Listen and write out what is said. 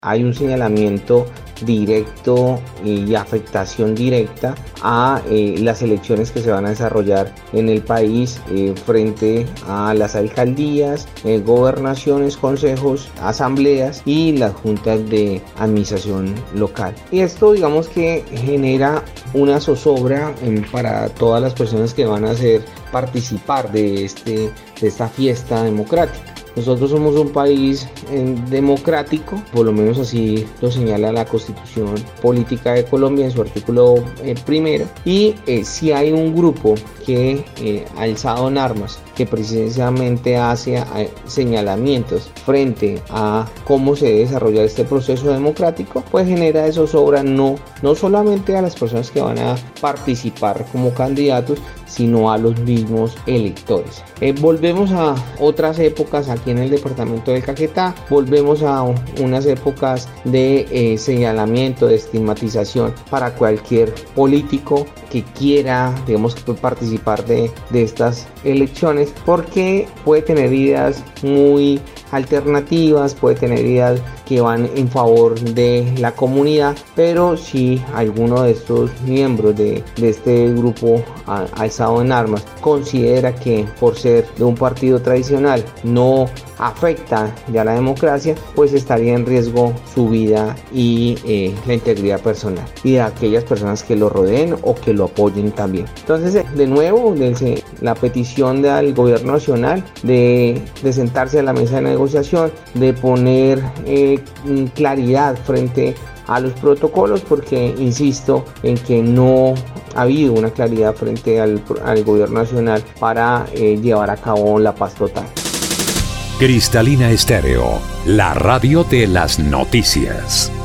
hay un señalamiento directo y afectación directa a las elecciones que se van a desarrollar en el país frente a las alcaldías, gobernaciones, consejos, asambleas y las juntas de administración local. Y esto, digamos, que genera una zozobra para todas las personas que van a participar de esta fiesta democrática. Nosotros somos un país democrático, por lo menos así lo señala la Constitución Política de Colombia en su artículo primero, y si hay un grupo que alzado en armas, que precisamente hace señalamientos frente a cómo se debe desarrollar este proceso democrático, pues genera zozobra no solamente a las personas que van a participar como candidatos, sino a los mismos electores. Volvemos a otras épocas aquí en el departamento del Caquetá, volvemos a unas épocas de señalamiento, de estigmatización para cualquier político que quiera, digamos, participar de estas elecciones, porque puede tener ideas muy alternativas, puede tener ideas que van en favor de la comunidad, pero si alguno de estos miembros de este grupo alzado en armas considera que por ser de un partido tradicional no afecta ya la democracia, pues estaría en riesgo su vida y la integridad personal y de aquellas personas que lo rodeen o que lo apoyen también. Entonces, de nuevo, la petición del gobierno nacional de sentarse a la mesa de negociación, de poner claridad frente a los protocolos, porque insisto en que no ha habido una claridad frente al gobierno nacional para llevar a cabo la paz total. Cristalina Estéreo, la radio de las noticias.